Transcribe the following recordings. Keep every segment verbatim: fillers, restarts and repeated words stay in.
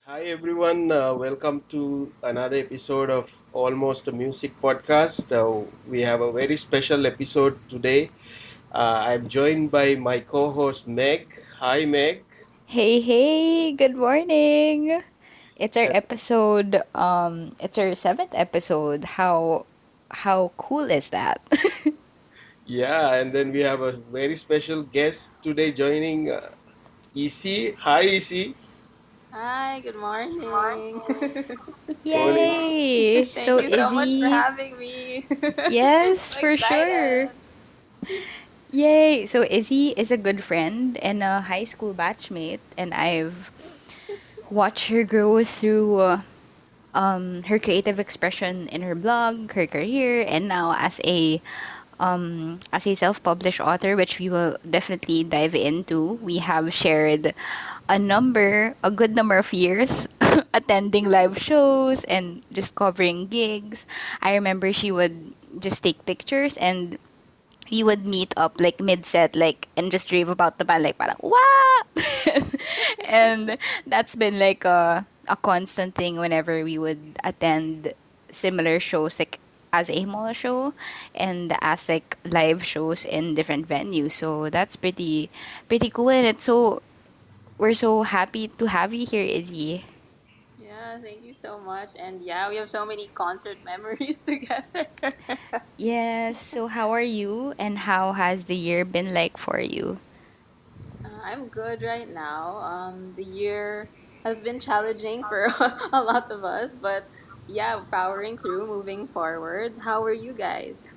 Hi everyone, uh, welcome to another episode of Almost a Music Podcast. Uh, we have a very special episode today. Uh, I'm joined by my co-host Meg. Hi Meg. Hey, hey, good morning. It's our episode, um, it's our seventh episode. How how cool is that? Yeah, and then we have a very special guest today joining uh, E C. Hi E C. Hi, good morning. Morning. Yay! Thank So you so much for Izzy, having me. yes, So for sure. excited. Yay! So Izzy is a good friend and a high school batchmate, and I've watched her grow through uh, um, her creative expression in her blog, her career, and now as a um, as a self-published author, which we will definitely dive into. We have shared a number, a good number of years attending live shows and just covering gigs. I remember she would just take pictures and we would meet up like mid-set like and just rave about the band like parang what and that's been like a a constant thing whenever we would attend similar shows like as a mall show and as like live shows in different venues, so that's pretty pretty cool, and it's so we're so happy to have you here, Izzy. Yeah, thank you so much. And yeah, we have so many concert memories together. Yes, so how are you and how has the year been like for you? Uh, I'm good right now. Um, the year has been challenging for a lot of us, but yeah, powering through, moving forward. How are you guys?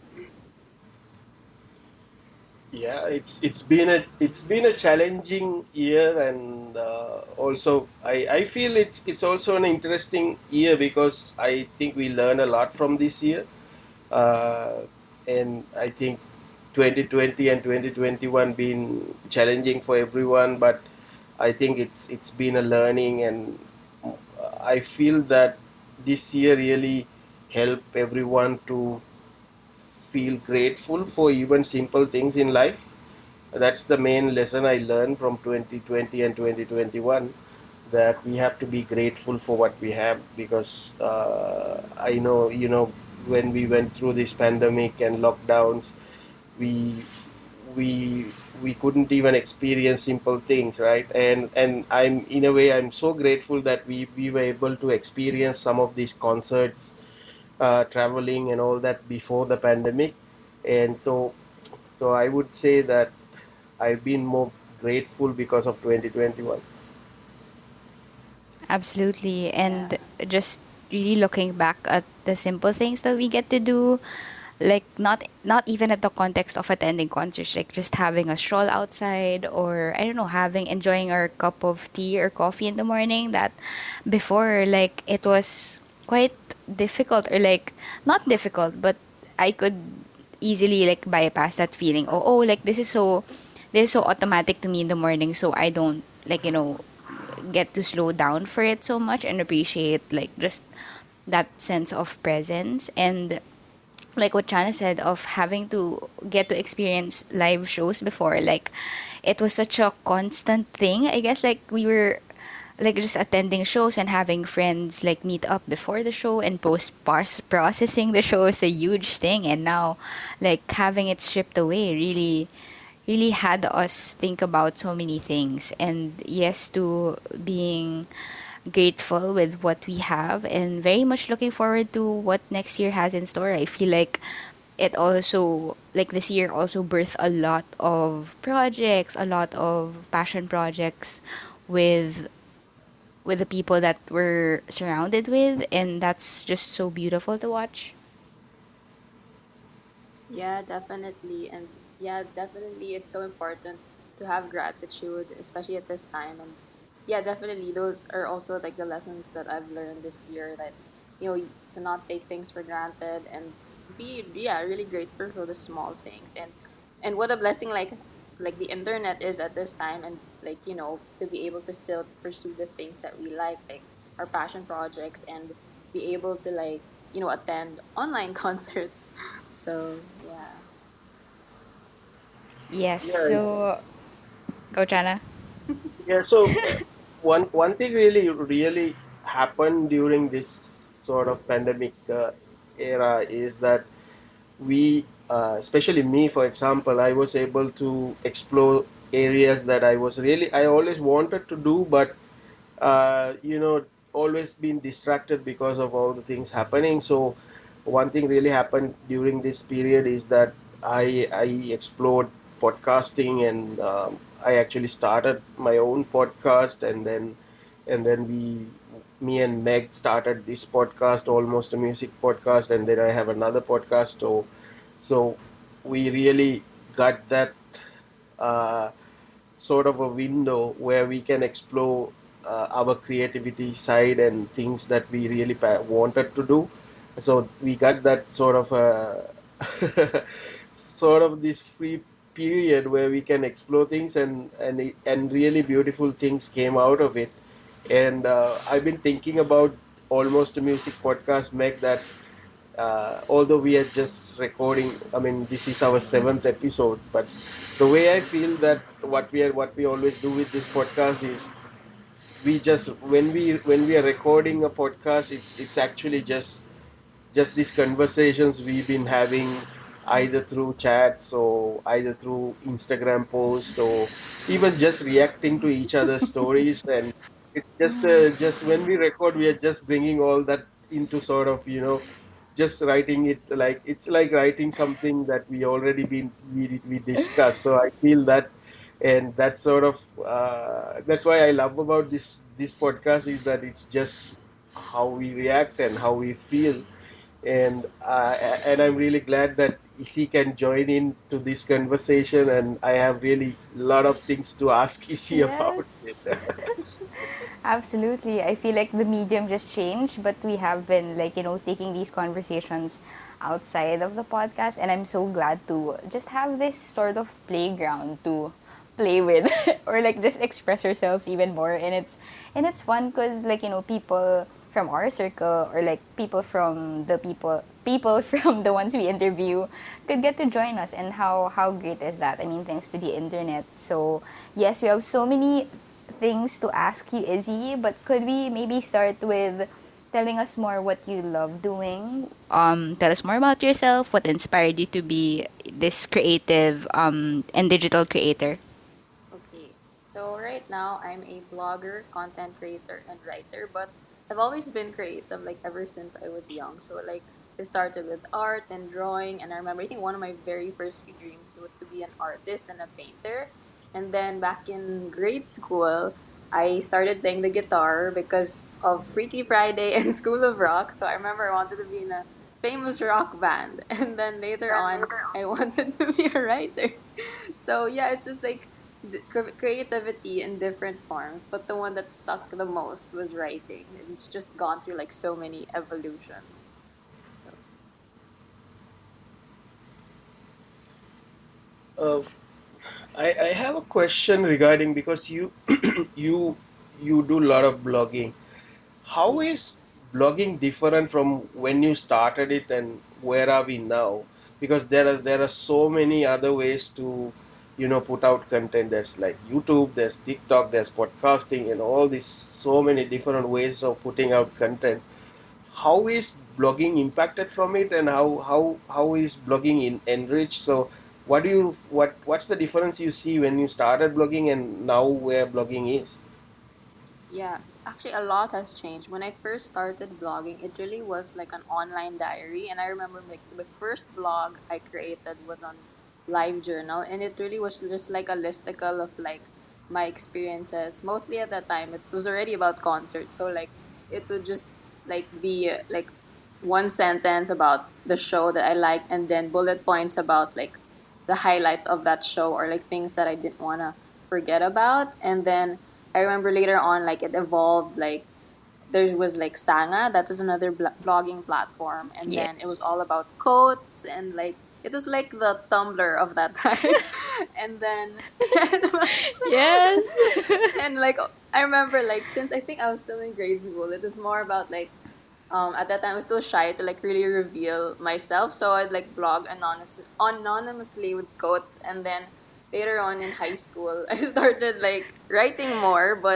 Yeah, it's it's been a it's been a challenging year, and uh, also I I feel it's it's also an interesting year because I think we learn a lot from this year. Uh, and I think twenty twenty and twenty twenty-one been challenging for everyone, but I think it's it's been a learning, and I feel that this year really helped everyone to feel grateful for even simple things in life. That's the main lesson I learned from twenty twenty and twenty twenty-one, that we have to be grateful for what we have, because uh, I know, you know, when we went through this pandemic and lockdowns, we we we couldn't even experience simple things, right? And and I'm in a way I'm so grateful that we we were able to experience some of these concerts, uh, traveling and all that before the pandemic. And so so I would say that I've been more grateful because of twenty twenty-one. Absolutely. Yeah. And just really looking back at the simple things that we get to do, like not not even at the context of attending concerts, like just having a stroll outside, or I don't know, having enjoying our cup of tea or coffee in the morning, that before like it was quite difficult, or like not difficult, but I could easily like bypass that feeling. Oh, oh, like this is so this is so automatic to me in the morning, so I don't like, you know, get to slow down for it so much and appreciate like just that sense of presence. And like what Chana said, of having to get to experience live shows before, like it was such a constant thing, I guess. Like we were like just attending shows and having friends like meet up before the show, and post processing the show is a huge thing, and now like having it stripped away really really had us think about so many things. And yes, to being grateful with what we have and very much looking forward to what next year has in store. I feel like it also, like this year also birthed a lot of projects, a lot of passion projects with with the people that we're surrounded with, and that's just so beautiful to watch. Yeah, definitely. And yeah, definitely it's so important to have gratitude, especially at this time. And yeah, definitely those are also like the lessons that I've learned this year, that you know, y- to not take things for granted and to be yeah, really grateful for the small things. And and what a blessing like like the internet is at this time, and like, you know, to be able to still pursue the things that we like like our passion projects, and be able to like, you know, attend online concerts. So yeah. Yes, Yeah, so go Chana. yeah. So, uh, one one thing really really happened during this sort of pandemic uh, era is that we, uh, especially me, for example, I was able to explore areas that I was really I always wanted to do, but uh, you know, always been distracted because of all the things happening. So one thing really happened during this period is that I I explored podcasting, and um, I actually started my own podcast, and then and then we me and Meg started this podcast, almost a music podcast, and then I have another podcast. So so we really got that uh, sort of a window where we can explore uh, our creativity side and things that we really pa- wanted to do. So we got that sort of a sort of this free period where we can explore things, and and and really beautiful things came out of it. And uh, I've been thinking about almost a music podcast, Meg, that uh, although we are just recording, I mean, this is our seventh episode, but the way I feel that what we are, what we always do with this podcast is we just when we when we are recording a podcast, it's it's actually just just these conversations we've been having either through chats or either through Instagram posts or even just reacting to each other's stories. And it's just uh, just when we record, we are just bringing all that into sort of, you know, just writing it, like it's like writing something that we already been we, we discussed. So I feel that, and that sort of uh, that's why I love about this this podcast is that it's just how we react and how we feel. And uh, and I'm really glad that Isi can join in to this conversation, and I have really a lot of things to ask Isi about it. Yes. Absolutely. I feel like the medium just changed, but we have been like, you know, taking these conversations outside of the podcast, and I'm so glad to just have this sort of playground to play with or like just express ourselves even more. And it's and it's fun because like, you know, people from our circle or like people from the people people from the ones we interview could get to join us. And how how great is that? I mean, thanks to the internet. So yes, we have so many things to ask you, Izzy, but could we maybe start with telling us more what you love doing? Um, tell us more about yourself, what inspired you to be this creative um, and digital creator. Okay, so right now I'm a blogger, content creator, and writer, but I've always been creative, like ever since I was young. So like it started with art and drawing, and I remember I think one of my very first few dreams was to be an artist and a painter. And then back in grade school, I started playing the guitar because of Freaky Friday and School of Rock. So I remember I wanted to be in a famous rock band, and then later on I wanted to be a writer. So yeah, it's just like d- cre- creativity in different forms, but the one that stuck the most was writing. And it's just gone through like so many evolutions. So Uh, I, I have a question regarding, because you you you do a lot of blogging. How yeah. is blogging different from when you started it, and where are we now? Because there are there are so many other ways to, you know, put out content. There's like YouTube, there's TikTok, there's podcasting, and all these so many different ways of putting out content. How is blogging impacted from it, and how how how is blogging in, enriched? So what do you what what's the difference you see when you started blogging and now where blogging is? Yeah, actually, a lot has changed. When I first started blogging, it really was like an online diary. And I remember like the first blog I created was on LiveJournal, and it really was just like a listicle of like my experiences. Mostly at that time, it was already about concerts, so like it would just like be uh, like one sentence about the show that I liked, and then bullet points about like the highlights of that show or like things that I didn't want to forget about, and then I remember later on, like it evolved. Like there was like Sanga, that was another bl- blogging platform, and Yeah. then it was all about quotes and like it was like the Tumblr of that time. And then it was, Yes. and like I remember like since I think I was still in grade school, it was more about like um at that time I was still shy to like really reveal myself, so I'd like blog anonymous anonymously with quotes, and then later on in high school I started like writing more, but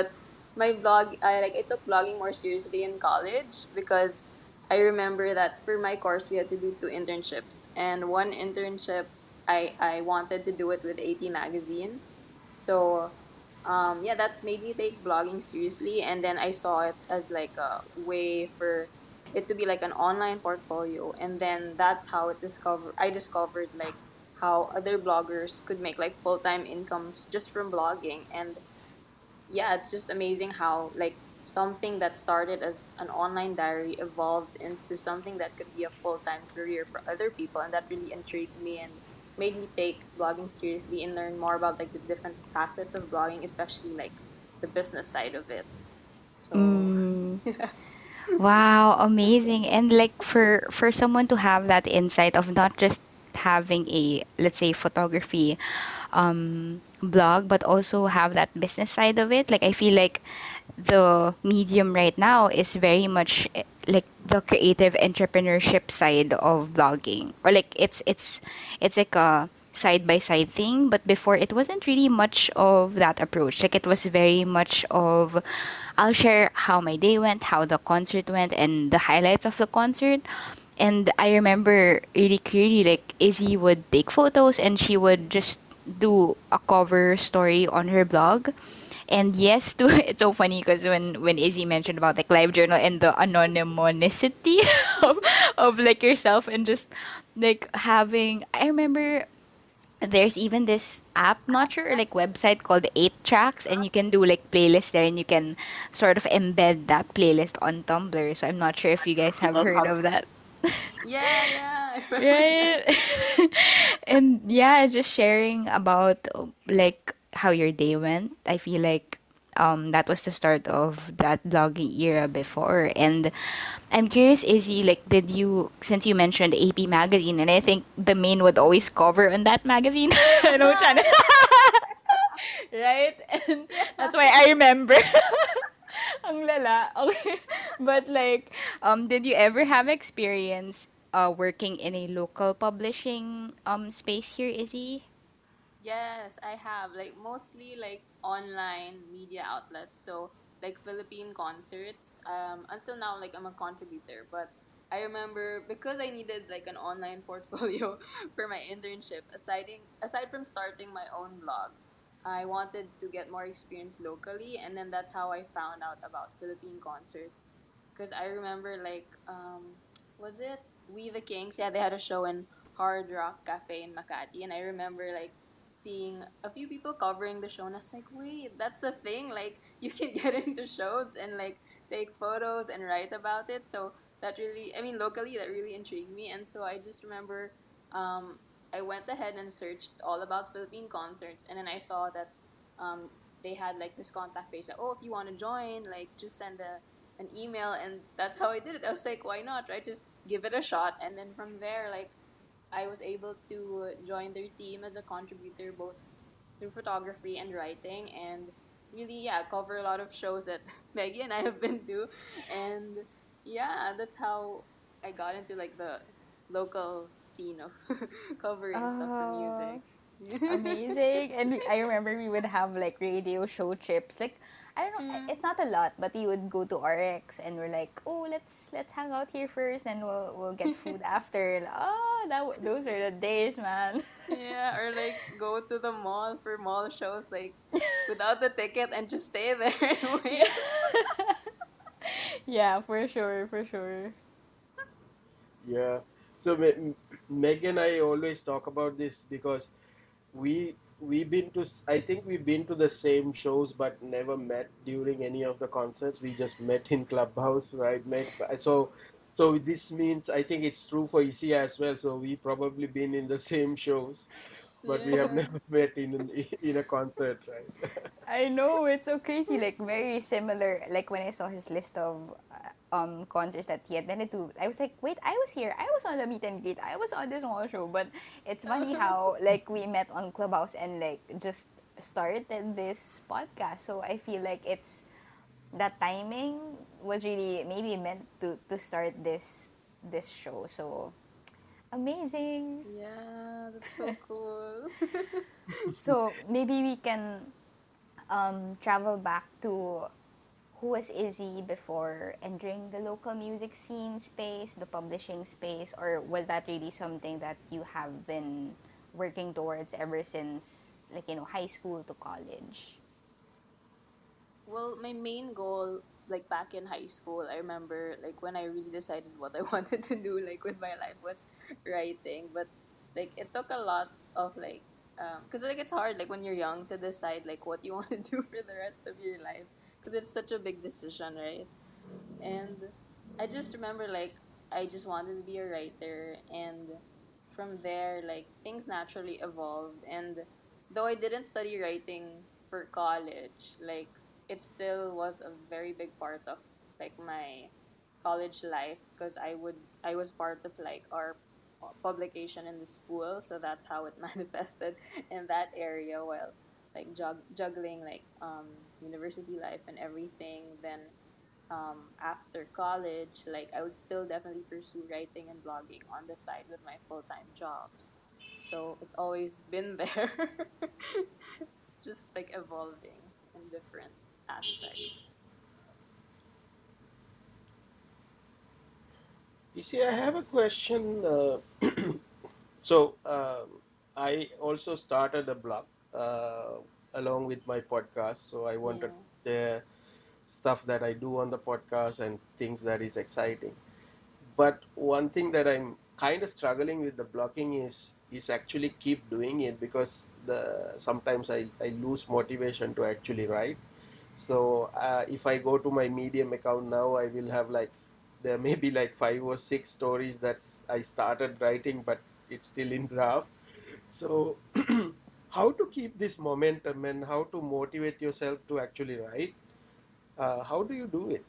my blog, I like I took blogging more seriously in college because I remember that for my course we had to do two internships, and one internship I I wanted to do it with A P Magazine, so um yeah, that made me take blogging seriously, and then I saw it as like a way for it to be like an online portfolio, and then that's how it discover I discovered like how other bloggers could make like full-time incomes just from blogging. And yeah, it's just amazing how like something that started as an online diary evolved into something that could be a full-time career for other people, and that really intrigued me and made me take blogging seriously and learn more about like the different facets of blogging, especially like the business side of it. So Mm. yeah. Wow, amazing. And like for for someone to have that insight of not just having a, let's say, photography um blog, but also have that business side of it. Like I feel like the medium right now is very much eh, like the creative entrepreneurship side of blogging, or like it's it's it's like a side by side thing. But before, it wasn't really much of that approach. Like it was very much of, I'll share how my day went, how the concert went, and the highlights of the concert. And I remember really clearly, like Izzy would take photos and she would just do a cover story on her blog. And yes, too, it's so funny because when when Izzy mentioned about like live journal and the anonymity of, of like yourself and just like having, I remember there's even this app, not sure, like website called Eight Tracks, and you can do like playlists there, and you can sort of embed that playlist on Tumblr. So I'm not sure if you guys have heard of that. Yeah, yeah, I remember that. Right. And yeah, just sharing about uh, like how your day went. I feel like um that was the start of that blogging era before. And I'm curious, Izzy, like did you, since you mentioned A P magazine, and I think the main would always cover on that magazine. I know, Chana. Right? And Yeah. that's why I remember. Ang lala. Okay. But like, um, did you ever have experience uh working in a local publishing um space here, Izzy? Yes, I have like mostly like online media outlets. So like Philippine concerts. Um, until now, like I'm a contributor, but I remember because I needed like an online portfolio for my internship. Aside aside from starting my own blog, I wanted to get more experience locally, and then that's how I found out about Philippine concerts. Because I remember like um, was it We the Kings? Yeah, they had a show in Hard Rock Cafe in Makati, and I remember like seeing a few people covering the show, and I was like, wait, that's a thing. Like you can get into shows and like take photos and write about it. So that really, I mean, locally that really intrigued me. And so I just remember um, I went ahead and searched all about Philippine concerts, and then I saw that um, they had like this contact page that, oh, if you want to join, like just send a an email. And that's how I did it. I was like, why not, right? Just give it a shot. And then from there, like I was able to join their team as a contributor both through photography and writing, and really, yeah, cover a lot of shows that Maggie and I have been to. And yeah, that's how I got into like the local scene of covering stuff for Oh, music. amazing. And we- I remember we would have like radio show trips. Like I don't know, Yeah. it's not a lot, but you would go to R X and we're like, "Oh, let's let's hang out here first, then we'll we'll get food after." Like, oh, that w- those are the days, man. Yeah, or like go to the mall for mall shows like without the ticket and just stay there and Yeah. wait. Yeah, for sure, for sure. Yeah. So Me- Meg and I always talk about this because we we've been to s- I think we've been to the same shows but never met during any of the concerts. We just met in Clubhouse, right? Met so so this means I think it's true for Issy as well. So we probably been in the same shows, but we have Yeah. never met in an, in a concert, right? I know, it's so crazy. Like very similar. Like when I saw his list of uh, um concerts that he attended to, I was like, wait, I was here. I was on the meet and greet. I was on this small show. But it's funny how like we met on Clubhouse and like just started this podcast. So I feel like it's that timing was really maybe meant to to start this this show. So amazing. Yeah, that's so cool. So maybe we can um travel back to who was Izzy before entering the local music scene space, the publishing space, or was that really something that you have been working towards ever since, like, you know, high school to college? Well, my main goal, like back in high school, I remember like when I really decided what I wanted to do, like with my life, was writing. But like it took a lot of like, um, cause like it's hard like when you're young to decide like what you want to do for the rest of your life, cause it's such a big decision, right? And I just remember like I just wanted to be a writer, and from there like things naturally evolved. And though I didn't study writing for college, like it still was a very big part of like my college life, because I would I was part of like our pu- publication in the school, so that's how it manifested in that area, while like jug- juggling like um university life and everything. Then um, after college, like I would still definitely pursue writing and blogging on the side with my full time jobs. So it's always been there, just like evolving in different aspects. You see, I have a question. Uh, so, um, I also started a blog uh, along with my podcast. So, I wanted Yeah. to share stuff that I do on the podcast and things that is exciting. But one thing that I'm kind of struggling with the blocking is is actually keep doing it because the sometimes I, I lose motivation to actually write. So uh, if I go to my Medium account now, I will have like there may be like five or six stories that I started writing, but it's still in draft. So how to keep this momentum and how to motivate yourself to actually write? Uh, how do you do it?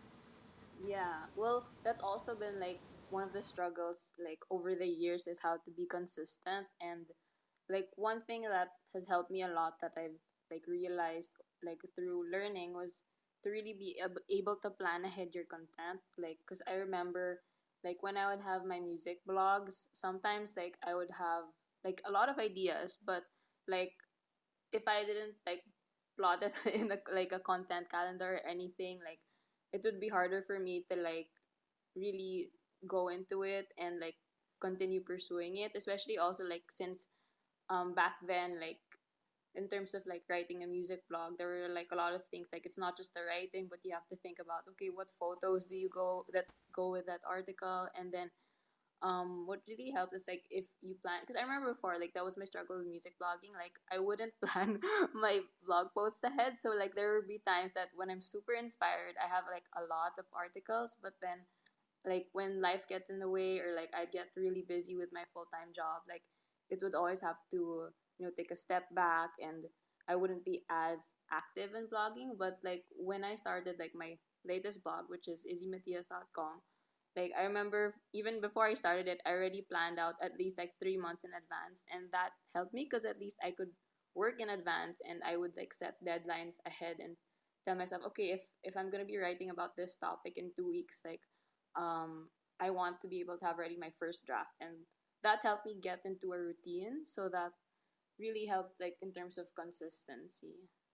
Yeah. Well, that's also been like one of the struggles like over the years, is how to be consistent. And like one thing that has helped me a lot, that I've like realized like through learning, was to really be ab- able to plan ahead your content. Like cuz I remember like when I would have my music blogs, sometimes like I would have like a lot of ideas, but like if I didn't like plot it in a, like a content calendar or anything, like it would be harder for me to like really go into it and like continue pursuing it, especially also like since um back then, like in terms of like writing a music blog, there were like a lot of things, like it's not just the writing, but you have to think about, okay, what photos do you go that go with that article. And then um what really helped is like if you plan, because I remember before like that was my struggle with music blogging, like I wouldn't plan my blog posts ahead. So like there would be times that when I'm super inspired, I have like a lot of articles, but then like when life gets in the way, or like I get really busy with my full-time job, like it would always have to, you know, take a step back, and I wouldn't be as active in blogging. But like when I started like my latest blog, which is izzy matias dot com, like I remember even before I started it, I already planned out at least like three months in advance, and that helped me because at least I could work in advance, and I would like set deadlines ahead and tell myself, okay, if if I'm gonna be writing about this topic in two weeks, like um, I want to be able to have ready my first draft, and that helped me get into a routine. So that really helped, like in terms of consistency.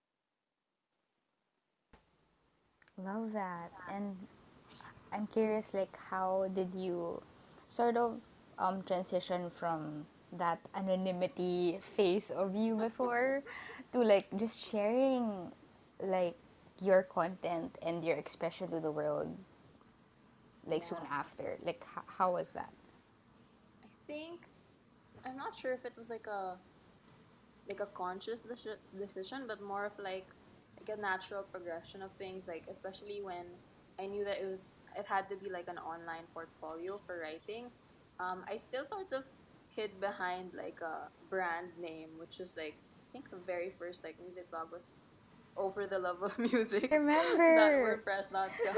Love that. And I'm curious, like, how did you sort of um, transition from that anonymity phase of you before to like just sharing like your content and your expression to the world like soon Yeah, after? Like, h- how was that? I think I'm not sure if it was like a like a conscious deci- decision, but more of like like a natural progression of things. Like especially when I knew that it was it had to be like an online portfolio for writing. Um, I still sort of hid behind like a brand name, which was like I think the very first like music blog was "Oh for the Love of I Music" dot remember. wordpress dot com.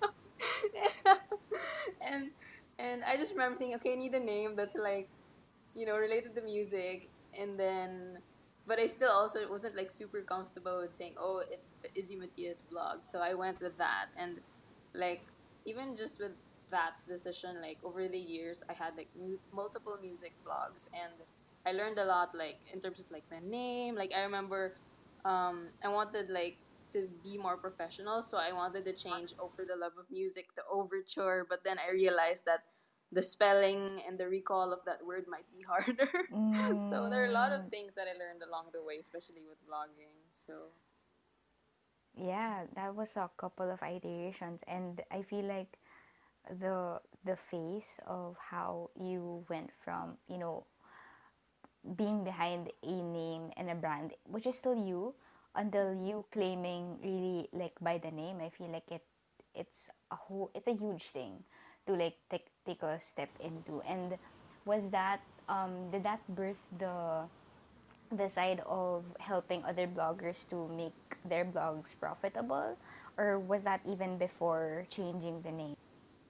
and and I just remember thinking, okay, I need a name that's like, you know, related to music. And then but I still also wasn't like super comfortable with saying, oh, it's the Izzy Matias blog. So I went with that. And like even just with that decision, like over the years I had like mu- multiple music blogs, and I learned a lot, like in terms of like the name. Like I remember um I wanted like to be more professional. So I wanted to change "Oh for the Love of Music" to "Overture," but then I realized that the spelling and the recall of that word might be harder. So there are a lot of Mm, things that I learned along the way, especially with blogging. So yeah, that was a couple of iterations, and I feel like the the phase of how you went from, you know, being behind a name and a brand, which is still you, until you claiming really like by the name. I feel like it it's a whole it's a huge thing to like take take a step into. And was that um did that birth the the side of helping other bloggers to make their blogs profitable, or was that even before changing the name?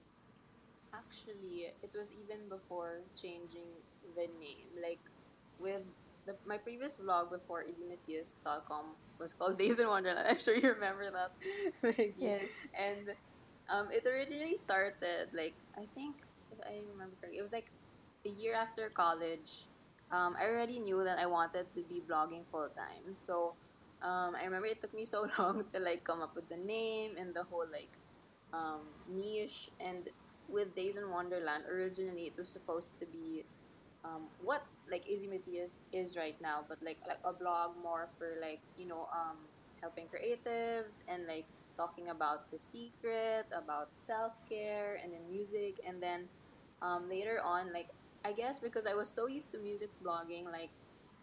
actually, it was even before changing the name. Like with the my previous vlog before easy matias dot com was called Days in Wonderland. I'm sure you remember that, Maggie. Yes. And um, it originally started like I think if I remember correctly, it was like a year after college. Um, I already knew that I wanted to be blogging full time. So um, I remember it took me so long to like come up with the name and the whole like um, niche. And with Days in Wonderland, originally it was supposed to be um, what like Easy Matias is right now, but like like a blog more for like you know um, helping creatives and like talking about the secret, about self care, and then music, and then um, later on, like I guess because I was so used to music blogging, like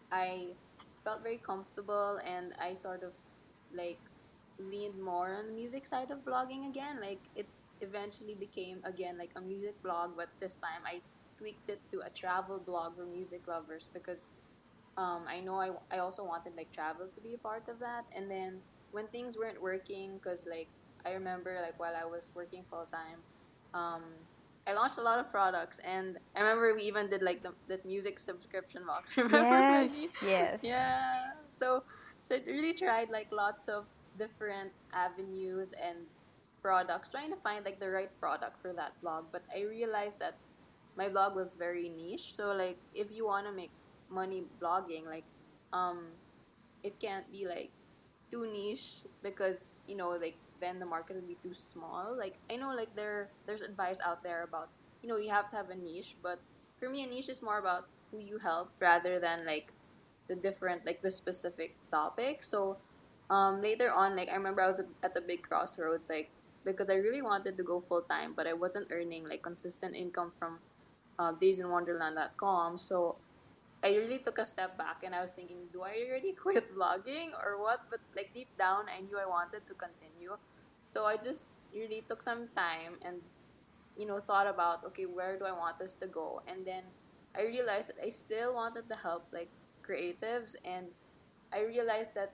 I felt very comfortable and I sort of like leaned more on the music side of blogging again. Like it eventually became again like a music blog, but this time I tweaked it to a travel blog for music lovers because um, I know I, I also wanted like travel to be a part of that. And then when things weren't working, because like I remember like while I was working full time, um, I launched a lot of products, and I remember we even did like the that music subscription box. Remember, Maggie? Yes, yes. Yeah. So so I really tried like lots of different avenues and products, trying to find like the right product for that blog. But I realized that my blog was very niche. So like if you want to make money blogging, like um it can't be like too niche because you know like then the market will be too small. Like I know like there there's advice out there about you know you have to have a niche, but for me a niche is more about who you help rather than like the different like the specific topic. So um later on, like I remember I was at a big crossroads, like because I really wanted to go full time but I wasn't earning like consistent income from uh, days in wonderland dot com. So I really took a step back and I was thinking, do I already quit vlogging or what? But like deep down, I knew I wanted to continue. So I just really took some time and, you know, thought about, okay, where do I want this to go? And then I realized that I still wanted to help like creatives. And I realized that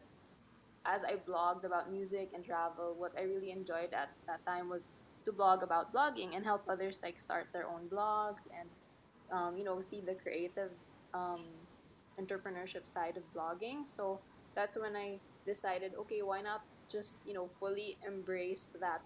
as I blogged about music and travel, what I really enjoyed at that time was to blog about blogging and help others like start their own blogs and um, you know, see the creative um, entrepreneurship side of blogging. So that's when I decided, okay, why not just, you know, fully embrace that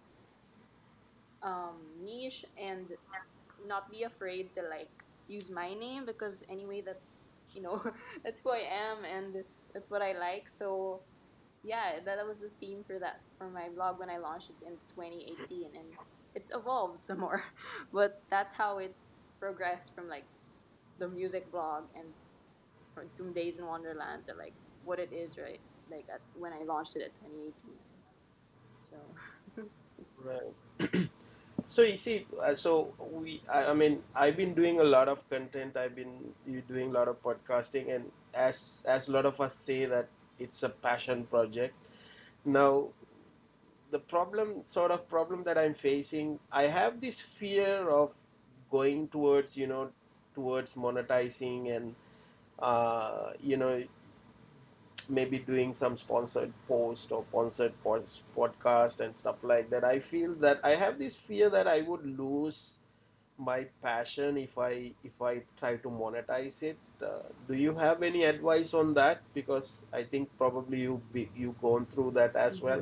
um, niche and not be afraid to like use my name because anyway, that's, you know, that's who I am and that's what I like. So yeah, that was the theme for that, for my blog when I launched it in twenty eighteen, and it's evolved some more. But that's how it progressed from like the music blog and from to Days in Wonderland to like what it is right like at, when I launched it at twenty eighteen. So Right. So you see, uh, so we, I, I mean, I've been doing a lot of content. I've been you doing a lot of podcasting, and as as a lot of us say that it's a passion project. Now, the problem, sort of problem that I'm facing, I have this fear of going towards, you know, towards monetizing and, uh, you know, maybe doing some sponsored post or sponsored pod- podcast and stuff like that. I feel that I have this fear that I would lose my passion if I if I try to monetize it. Uh, do you have any advice on that? Because I think probably you be, you gone through that as hmm well.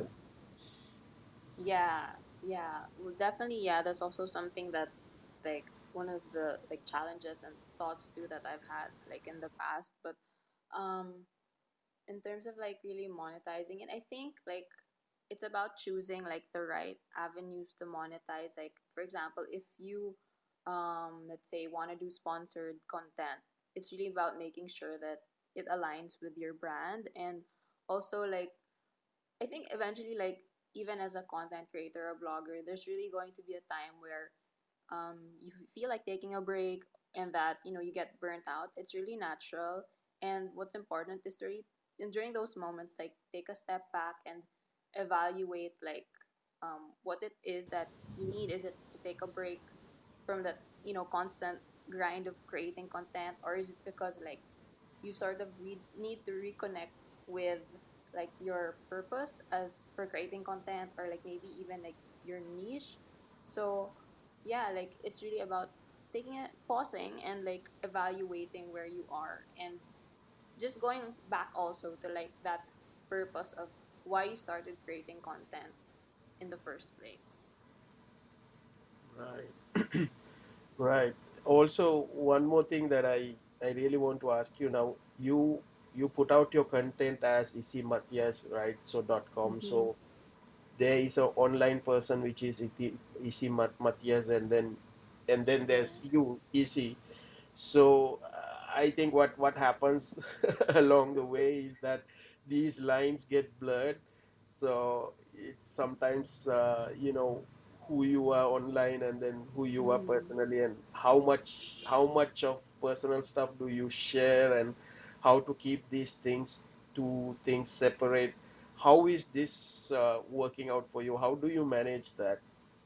yeah, yeah, well, definitely, yeah. That's also something that like one of the like challenges and thoughts too that I've had like in the past. But um, in terms of like really monetizing it, I think like it's about choosing like the right avenues to monetize. Like for example, if you um let's say want to do sponsored content, it's really about making sure that it aligns with your brand. And also like I think eventually, like even as a content creator or blogger, there's really going to be a time where um, you feel like taking a break, and that you know you get burnt out. It's really natural. And what's important is to re- and during those moments, like take a step back and evaluate like um, what it is that you need. Is it to take a break from that you know constant grind of creating content, or is it because like you sort of re- need to reconnect with like your purpose as for creating content, or like maybe even like your niche. So yeah, like it's really about taking it, pausing, and like evaluating where you are, and just going back also to like that purpose of why you started creating content in the first place. Right. Right. Also, one more thing that I I really want to ask you now. You you put out your content as Isi Matthias, right? So dot com. Mm-hmm. So there is a online person which is Iti- Isi Mat- Matthias, and then and then there's Yeah. you, Isi. So uh, I think what what happens along the way is that these lines get blurred. So it's sometimes uh, you know who you are online and then who you are Mm-hmm. personally, and how much how much of personal stuff do you share, and how to keep these things two things separate. How is this uh, working out for you? How do you manage that?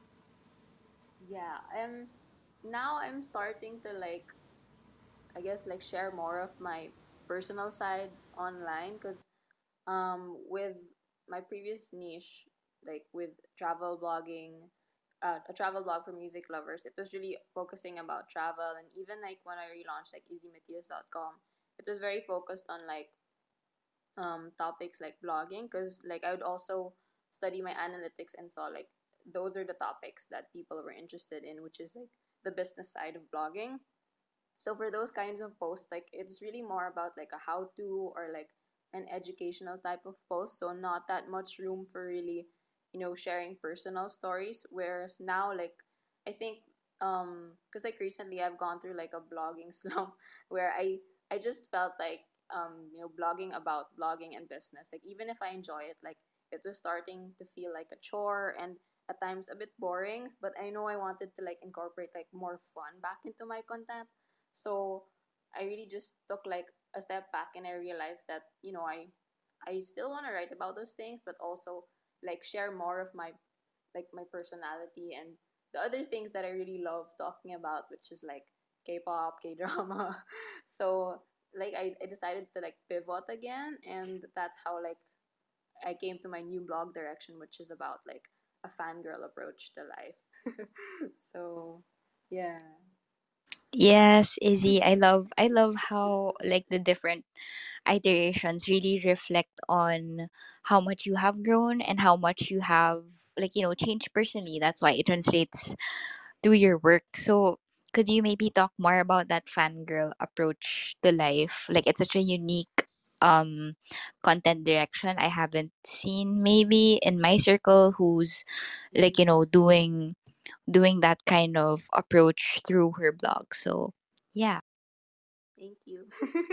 Yeah. Um. Now I'm starting to like I guess like share more of my personal side online, because um with my previous niche, like with travel blogging, uh, a travel blog for music lovers, it was really focusing about travel. And even like when I relaunched like easy matthias dot com, it was very focused on like um topics like blogging, because like I would also study my analytics and saw like those are the topics that people were interested in, which is like the business side of blogging. So for those kinds of posts, like it's really more about like a how to, or like an educational type of post. So not that much room for really, you know, sharing personal stories. Whereas now, like I think um because like recently I've gone through like a blogging slump where I I just felt like um you know blogging about blogging and business, like even if I enjoy it, like it was starting to feel like a chore, and at times a bit boring. But I know I wanted to like incorporate like more fun back into my content. So I really just took like a step back, and I realized that, you know, I I still want to write about those things, but also like share more of my like my personality and the other things that I really love talking about, which is like K-pop, K-drama. So like I, I decided to like pivot again, and that's how like I came to my new blog direction, which is about like a fangirl approach to life. So yeah. Yes, Izzy, I love I love how like the different iterations really reflect on how much you have grown and how much you have like you know changed personally. That's why it translates through your work. So could you maybe talk more about that fangirl approach to life? Like it's such a unique um content direction I haven't seen maybe in my circle who's like you Mm-hmm. know doing doing that kind of approach through her blog. So yeah. Thank you.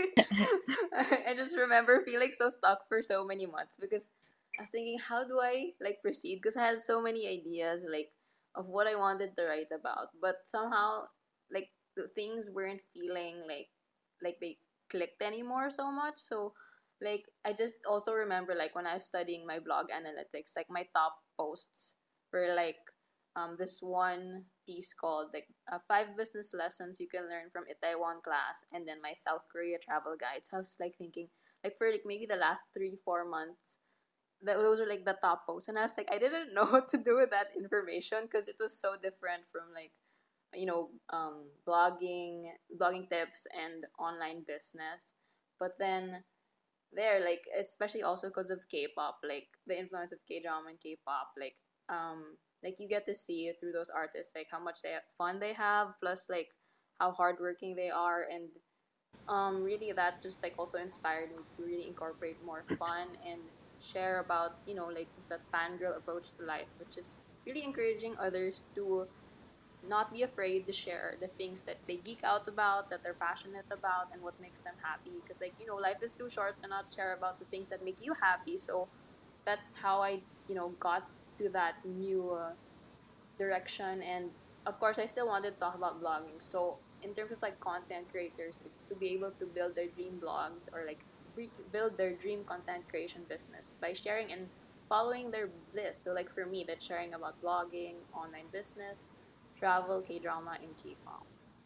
I just remember feeling so stuck for so many months because I was thinking, how do I like proceed? Because I had so many ideas like of what I wanted to write about, but somehow like the things weren't feeling like like they clicked anymore so much. So like I just also remember like when I was studying my blog analytics, like my top posts were like um, this one piece called like uh, five business lessons you can learn from Itaewon class, and then my South Korea travel guide. So I was like thinking, like for like maybe the last three four months, that those were like the top posts, and I was like, I didn't know what to do with that information because it was so different from like you know um, blogging, blogging tips, and online business. But then there like especially also because of K-pop, like the influence of K-drama and K-pop, like um like you get to see through those artists like how much they have fun they have, plus like how hardworking they are. And um really that just like also inspired me to really incorporate more fun and share about, you know, like that fangirl approach to life, which is really encouraging others to not be afraid to share the things that they geek out about, that they're passionate about, and what makes them happy. Because, like, you know, life is too short to not share about the things that make you happy. So that's how I, you know, got to that new uh, direction. And of course, I still wanted to talk about blogging. So in terms of like content creators, it's to be able to build their dream blogs or like re- build their dream content creation business by sharing and following their bliss. So like for me, that's sharing about blogging, online business, travel, K drama, and K pop.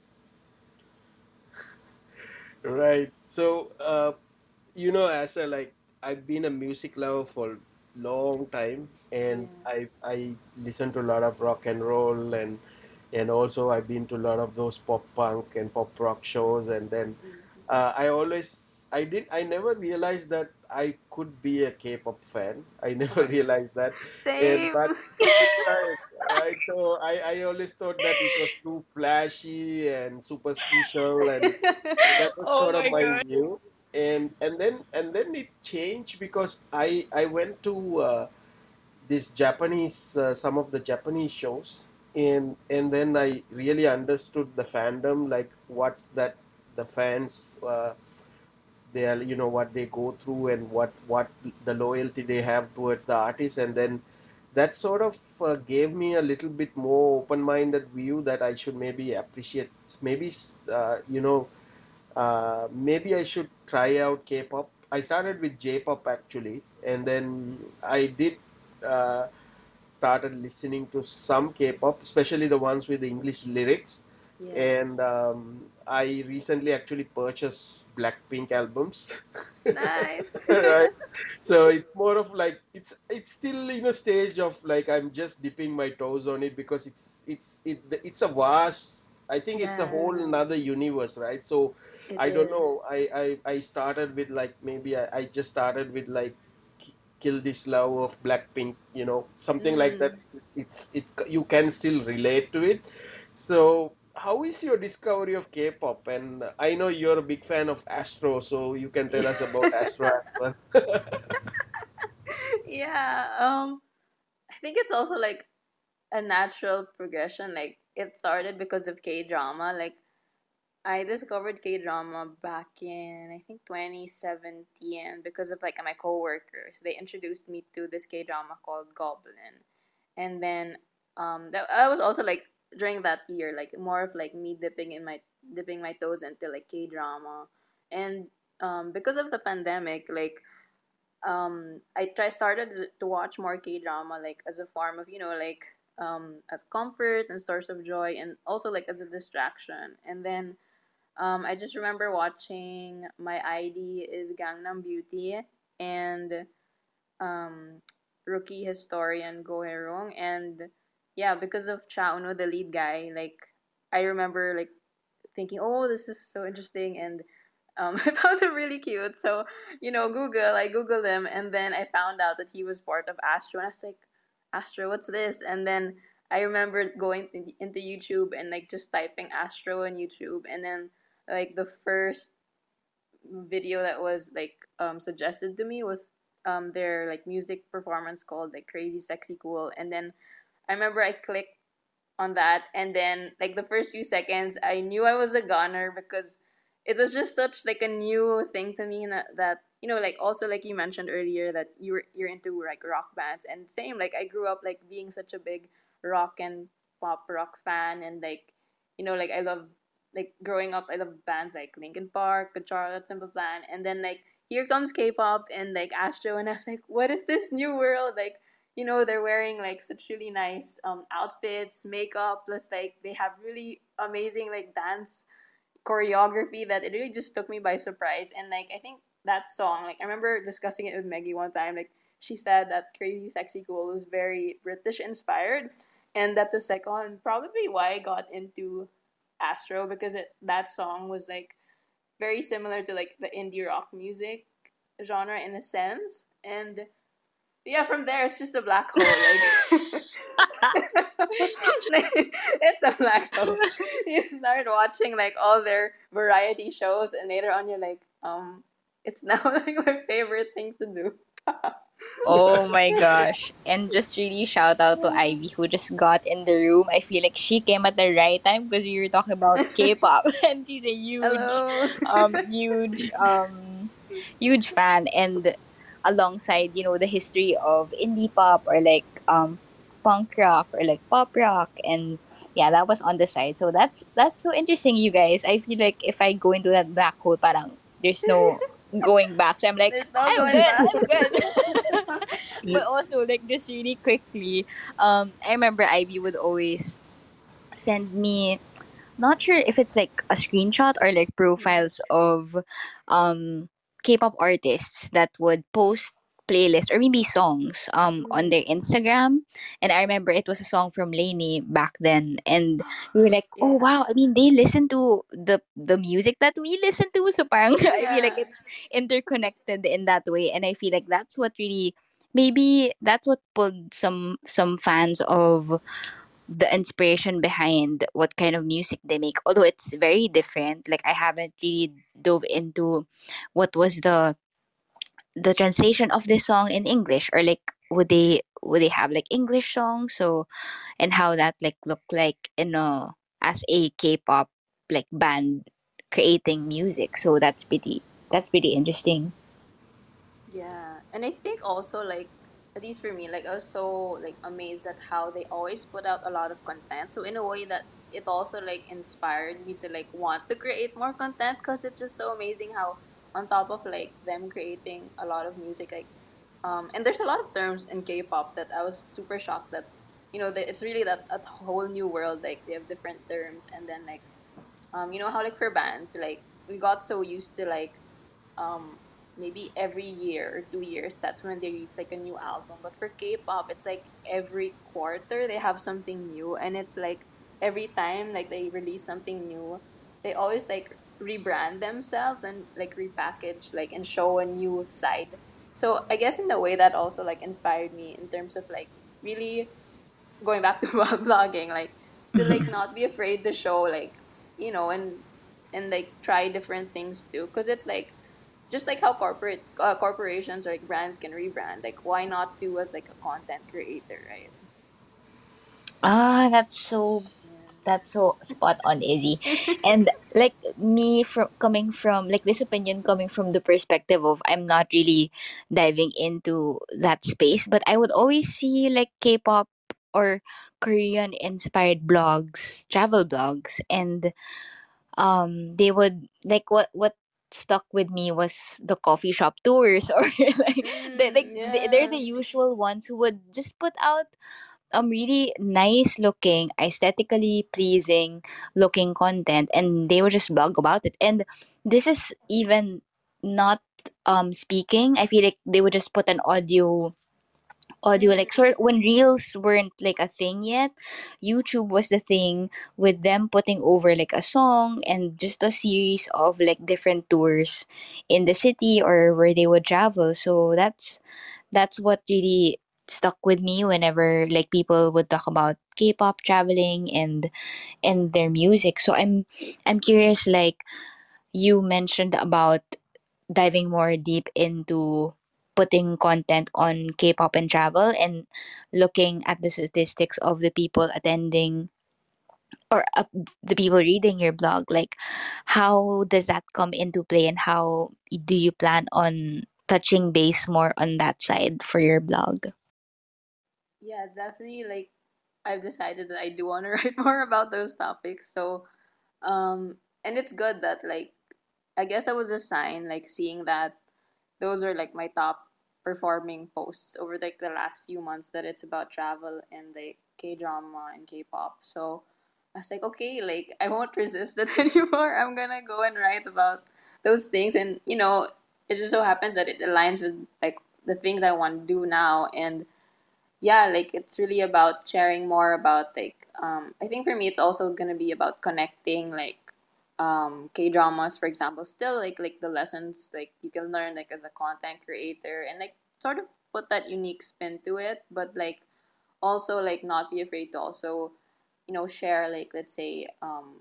Right. So, uh, you know, as a like, I've been a music lover for long time, and Yeah. I I listen to a lot of rock and roll, and and also I've been to a lot of those pop punk and pop rock shows, and then Mm-hmm. uh, I always I did I never realized that I could be a K-pop fan. I Oh never my god. realized that, and Same. but right, right. So I I always thought that it was too flashy and superficial, and that was Oh sort of my my god. view. And and then and then it changed because I I went to uh, this Japanese uh, some of the Japanese shows, and and then I really understood the fandom, like what's that the fans uh, they are, you know, what they go through, and what what the loyalty they have towards the artist. And then that sort of uh, gave me a little bit more open-minded view that I should maybe appreciate, maybe uh, you know, uh, maybe I should try out K-pop. I started with J-pop actually, and then I did uh, started listening to some K-pop, especially the ones with the English lyrics. Yeah. And um, I recently actually purchased Blackpink albums. Nice. Right. So it's more of like it's it's still in a stage of like I'm just dipping my toes on it, because it's it's it it's a vast, I think it's a Yeah, whole another universe, right? So it I don't is. know. I I, I started with like maybe I, I just started with like K- Kill This Love of Blackpink, you know, something like that. Mm. It's it you can still relate to it. So how is your discovery of K-pop? And I know you're a big fan of Astro, so you can tell us about Astro as well. Yeah, um I think it's also like a natural progression. Like it started because of K drama. Like I discovered K drama back in I think twenty seventeen because of like my coworkers. They introduced me to this K drama called Goblin. And then um that I was also like during that year like more of like me dipping in my dipping my toes into like K drama. And um because of the pandemic, like um I try started to watch more K drama like as a form of, you know, like um as comfort and source of joy, and also like as a distraction. And then um I just remember watching My I D is Gangnam Beauty and um Rookie Historian Go Herong. And yeah, because of Cha Uno, the lead guy, like I remember like thinking, oh, this is so interesting, and um, I found him really cute. So, you know, Google, I Googled him, and then I found out that he was part of Astro, and I was like, Astro, what's this? And then I remember going in- into YouTube and like just typing Astro on YouTube, and then like the first video that was like um suggested to me was um their like music performance called like Crazy Sexy Cool. And then I remember I clicked on that, and then like the first few seconds I knew I was a goner because it was just such like a new thing to me, that, that you know, like also like you mentioned earlier that you're you're into like rock bands, and same, like I grew up like being such a big rock and pop rock fan. And like, you know, like I love like growing up I love bands like Linkin Park, Good Charlotte, Simple Plan. And then like here comes K-pop and like Astro, and I was like, what is this new world? Like, you know, they're wearing like such really nice um outfits, makeup, plus like they have really amazing like dance choreography that it really just took me by surprise. And like I think that song, like I remember discussing it with Maggie one time, like she said that Crazy Sexy Cool was very British inspired, and that was like on probably why I got into Astro, because it that song was like very similar to like the indie rock music genre in a sense. And yeah, from there it's just a black hole. Like it's a black hole. You start watching like all their variety shows, and later on you're like, um, it's now like my favorite thing to do. Oh my gosh. And just really shout out to Ivy who just got in the room. I feel like she came at the right time because we were talking about K-pop and she's a huge Hello. um huge um huge fan, and alongside, you know, the history of indie pop or like um punk rock or like pop rock, and yeah, that was on the side. So that's that's so interesting, you guys. I feel like if I go into that black hole, parang there's no going back. So I'm like, There's no I'm going good, back. I'm good. But also, like, just really quickly, um, I remember Ivy would always send me, not sure if it's like a screenshot or like profiles of um K-pop artists that would post playlists or maybe songs um on Mm, their Instagram. And I remember it was a song from Lainey back then, and we were like, oh yeah. wow, I mean they listen to the the music that we listen to, so parang I feel like Yeah. it's interconnected in that way. And I feel like that's what really, maybe that's what pulled some some fans of the inspiration behind what kind of music they make, although it's very different. Like I haven't really dove into what was the the translation of this song in English, or like would they would they have like English songs, so and how that like look like in a as a K-pop like band creating music. So that's pretty that's pretty interesting. Yeah, and I think also like at least for me, like I was so like amazed at how they always put out a lot of content. So in a way that it also like inspired me to like want to create more content because it's just so amazing how on top of like them creating a lot of music like um and there's a lot of terms in K-pop that I was super shocked that you know that it's really that a whole new world, like they have different terms. And then like um you know how like for bands like we got so used to like um maybe every year or two years, that's when they release like a new album. But for K-pop it's like every quarter they have something new, and it's like every time like they release something new they always like rebrand themselves and like repackage like and show a new side. So I guess in the way that also like inspired me in terms of like really going back to vlogging, like to like not be afraid to show like you know and and like try different things too, because it's like just like how corporate uh, corporations or like brands can rebrand, like why not do as like a content creator, right? Ah, that's so that's so spot on, Izzy. And like me, from coming from like this opinion coming from the perspective of I'm not really diving into that space, but I would always see like K-pop or Korean inspired blogs, travel blogs, and um they would like what what stuck with me was the coffee shop tours, or like they like Mm, they- they're the yeah. usual ones who would just put out um really nice looking, aesthetically pleasing looking content, and they would just blog about it. And this is even not um speaking. I feel like they would just put an audio audio like Mm, sort when reels weren't like a thing yet. YouTube was the thing, with them putting over like a song and just a series of like different tours in the city or where they would travel. So that's that's what really stuck with me whenever like people would talk about K-pop traveling and and their music. So I'm I'm curious, like you mentioned about diving more deep into putting content on K-pop and travel, and looking at the statistics of the people attending or uh, the people reading your blog. Like how does that come into play, and how do you plan on touching base more on that side for your blog? yeah, definitely like I've decided that I do want to write more about those topics. So um and it's good that like I guess that was a sign, like seeing that those are like my top performing posts over like the last few months, that it's about travel and like K drama and K pop. So I was like, okay, like I won't resist it anymore. I'm gonna go and write about those things. And you know, it just so happens that it aligns with like the things I want to do now. And yeah, like it's really about sharing more about like um I think for me it's also gonna be about connecting like um K dramas, for example, still like like the lessons like you can learn like as a content creator, and like sort of put that unique spin to it, but like also like not be afraid to also you know share like let's say um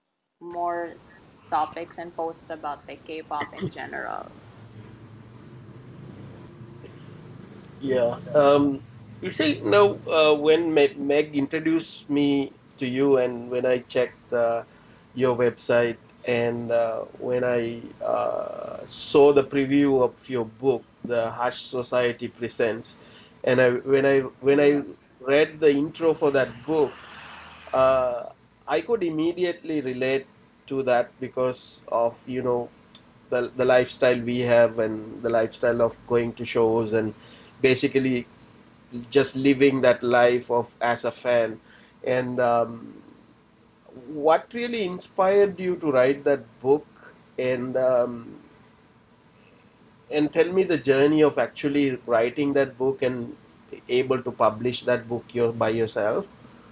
more topics and posts about like K-pop in general. Yeah. Um, you see, now uh, when Meg, Meg introduced me to you, and when I checked uh, your website, and uh, when I uh, saw the preview of your book, The Hush Society Presents, and I when I when I Yeah. read the intro for that book, uh, I could immediately relate to that because of, you know, the the lifestyle we have and the lifestyle of going to shows and basically just living that life of as a fan. And um, what really inspired you to write that book? And um, and tell me the journey of actually writing that book and able to publish that book your, by yourself.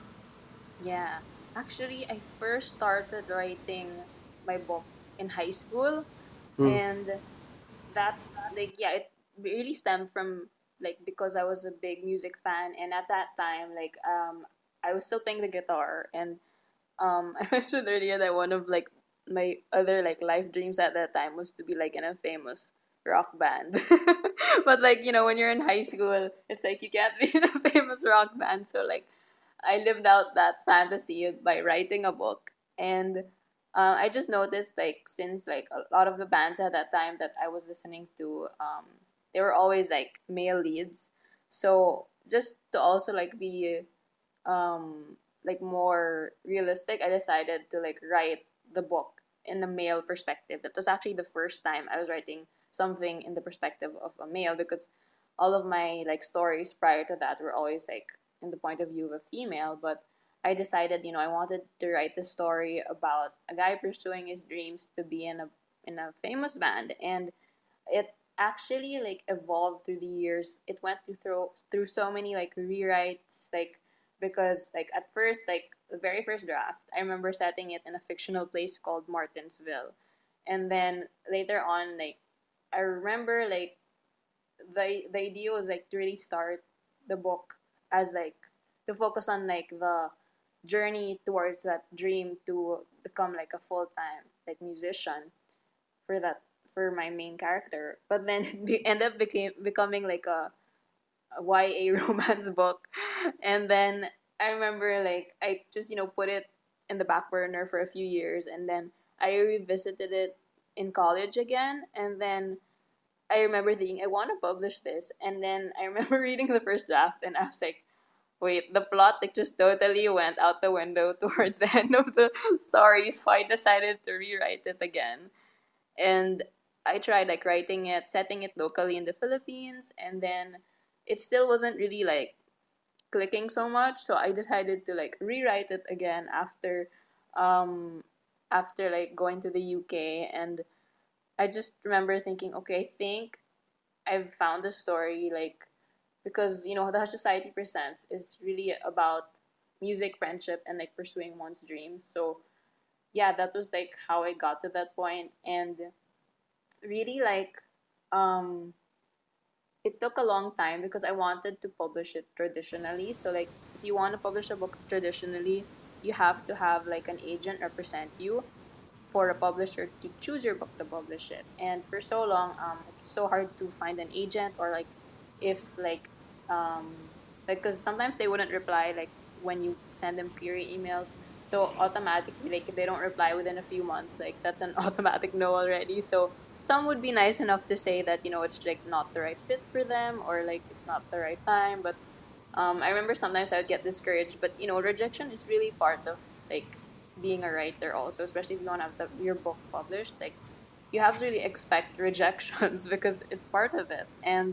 Yeah. Actually, I first started writing my book in high school, Hmm. and that, like, yeah, it really stemmed from, like, because I was a big music fan, and at that time, like, um I was still playing the guitar, and um I mentioned earlier that one of, like, my other, like, life dreams at that time was to be, like, in a famous rock band. But, like, you know, when you're in high school, it's like you can't be in a famous rock band, so, like, I lived out that fantasy by writing a book. And uh, I just noticed, like, since, like, a lot of the bands at that time that I was listening to, um, they were always, like, male leads. So just to also, like, be um, like, more realistic, I decided to, like, write the book in a male perspective. That was actually the first time I was writing something in the perspective of a male, because all of my, like, stories prior to that were always, like, in the point of view of a female. But I decided, you know, I wanted to write the story about a guy pursuing his dreams to be in a in a famous band. And it actually, like, evolved through the years. It went through through, through so many, like, rewrites, like, because, like, at first, like, the very first draft, I remember setting it in a fictional place called Martinsville. And then later on, like, I remember, like, the the idea was, like, to really start the book as, like, to focus on, like, the journey towards that dream to become, like, a full-time, like, musician for that, for my main character. But then it be, end up became becoming, like, a, a Y A romance book. And then I remember, like, I just, you know, put it in the back burner for a few years, and then I revisited it in college again. And then I remember thinking I want to publish this, and then I remember reading the first draft, and I was like, wait, the plot, like, just totally went out the window towards the end of the story, so I decided to rewrite it again. And I tried, like, writing it, setting it locally in the Philippines, and then it still wasn't really, like, clicking so much. So I decided to, like, rewrite it again after um after, like, going to the U K. And I just remember thinking, okay, I think I've found the story, like, because, you know, the Hush Society Presents is really about music, friendship, and, like, pursuing one's dreams. So yeah, that was, like, how I got to that point. And really, like, um it took a long time because I wanted to publish it traditionally. So, like, if you want to publish a book traditionally, you have to have, like, an agent represent you for a publisher to choose your book to publish it. And for so long, um, it was so hard to find an agent, or, like, if, like, um, like, because sometimes they wouldn't reply, like, when you send them query emails. So automatically, like, if they don't reply within a few months, like, that's an automatic no already. So some would be nice enough to say that, you know, it's, like, not the right fit for them, or, like, it's not the right time. But um, I remember sometimes I would get discouraged. But, you know, rejection is really part of, like, being a writer also, especially if you want to have the, your book published. Like, you have to really expect rejections because it's part of it. And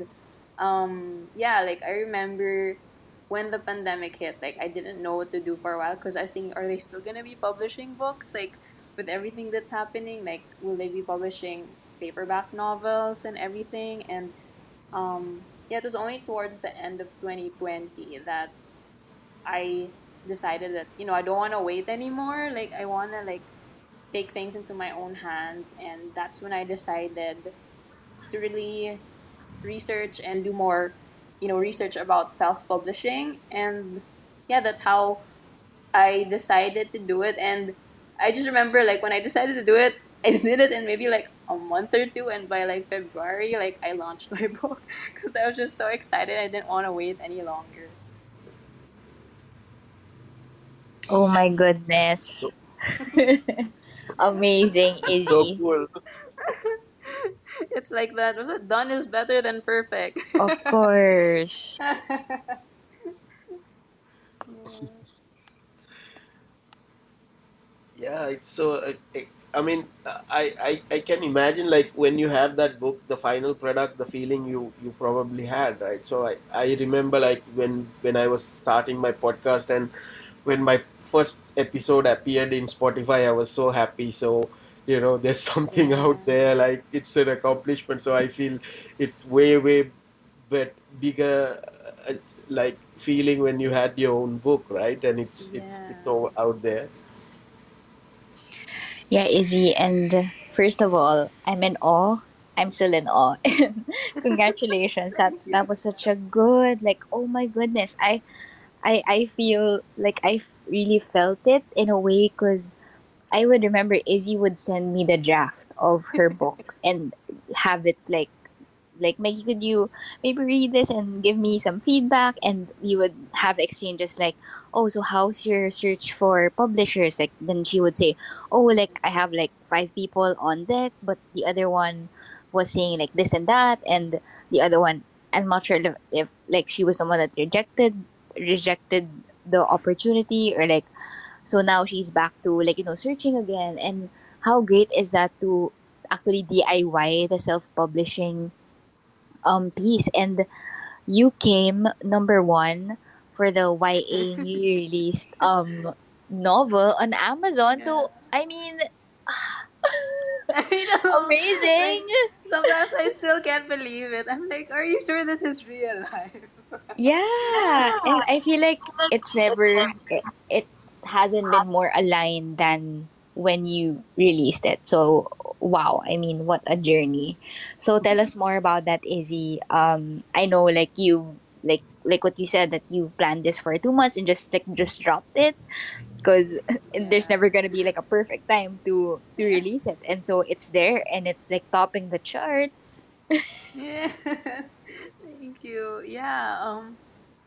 um, yeah, like, I remember when the pandemic hit, like, I didn't know what to do for a while because I was thinking, are they still gonna be publishing books? Like, with everything that's happening, like, will they be publishing paperback novels and everything? And um, yeah, it was only towards the end of twenty twenty that I decided that, you know, I don't want to wait anymore. Like, I want to, like, take things into my own hands. And that's when I decided to really research and do more, you know, research about self-publishing. And yeah, that's how I decided to do it. And I just remember, like, when I decided to do it, I did it in maybe like a month or two, and by like February, like I launched my book because I was just so excited. I didn't want to wait any longer. Oh my So goodness. Amazing, so Izzy. cool. It's like that. Was it done is better than perfect? Of course. Yeah. Yeah, it's so. Uh, it, I mean, uh, I, I I can imagine like when you have that book, the final product, the feeling you you probably had, right? So I I remember like when when I was starting my podcast and when my first episode appeared in Spotify, I was so happy. So you know, there's something out Yeah. there like it's an accomplishment. So I feel it's way way but bigger uh, like feeling when you had your own book, right? And it's it's it's Yeah. all out there. Yeah, Izzy. And first of all, I'm in awe. I'm still in awe. Congratulations. That Thank you. that was such a good, like, oh my goodness. I I I feel like I f- really felt it in a way because I would remember Izzy would send me the draft of her book and have it like like Maggie, could you maybe read this and give me some feedback? And we would have exchanges like, oh, so how's your search for publishers? Like then she would say, oh, like I have like five people on deck, but the other one was saying like this and that, and the other one, I'm not sure if, if like she was the one that rejected rejected the opportunity, or like, so now she's back to like, you know, searching again. And how great is that to actually D I Y the self publishing um piece. And you came number one for the Y A newly released um novel on Amazon. Yeah. So I mean, I know. amazing. Like sometimes I still can't believe it. I'm like, are you sure this is real life? Yeah, and I feel like it's never it, it hasn't been more aligned than when you released it. So wow, I mean, what a journey. So tell us more about that, Izzy. Um, I know like you like like what you said, that you've planned this for two months and just like just dropped it because there's Yeah. never gonna be like a perfect time to to release it, and so it's there and it's like topping the charts. Yeah. Thank you. Yeah. Um.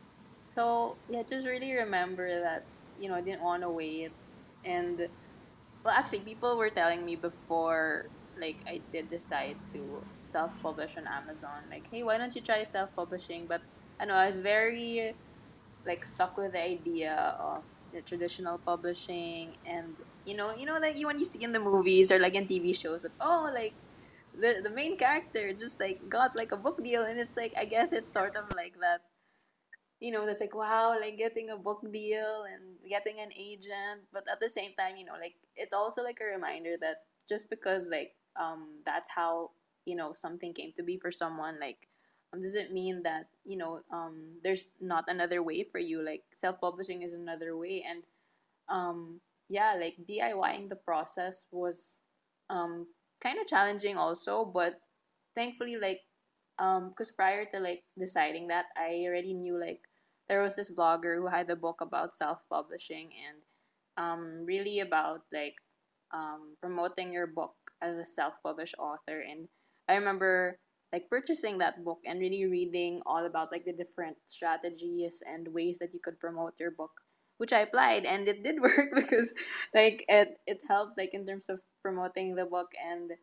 So yeah, just really remember that you know I didn't want to wait, and well, actually, people were telling me before, like I did decide to self-publish on Amazon. Like, hey, why don't you try self-publishing? But I know I was very like stuck with the idea of the traditional publishing, and you know you know like you when you see in the movies or like in T V shows that, oh, like the the main character just like got like a book deal, and it's like I guess it's sort of like that, you know, that's like wow, like getting a book deal and getting an agent. But at the same time, you know, like it's also like a reminder that just because like um that's how, you know, something came to be for someone, like um doesn't mean that, you know, um there's not another way for you. Like self-publishing is another way. And um yeah, like DIYing the process was um kind of challenging also, but thankfully, like um because prior to like deciding that, I already knew like there was this blogger who had a book about self-publishing, and um really about like um promoting your book as a self-published author. And I remember like purchasing that book and really reading all about like the different strategies and ways that you could promote your book, which I applied, and it did work because like it it helped like in terms of promoting the book. And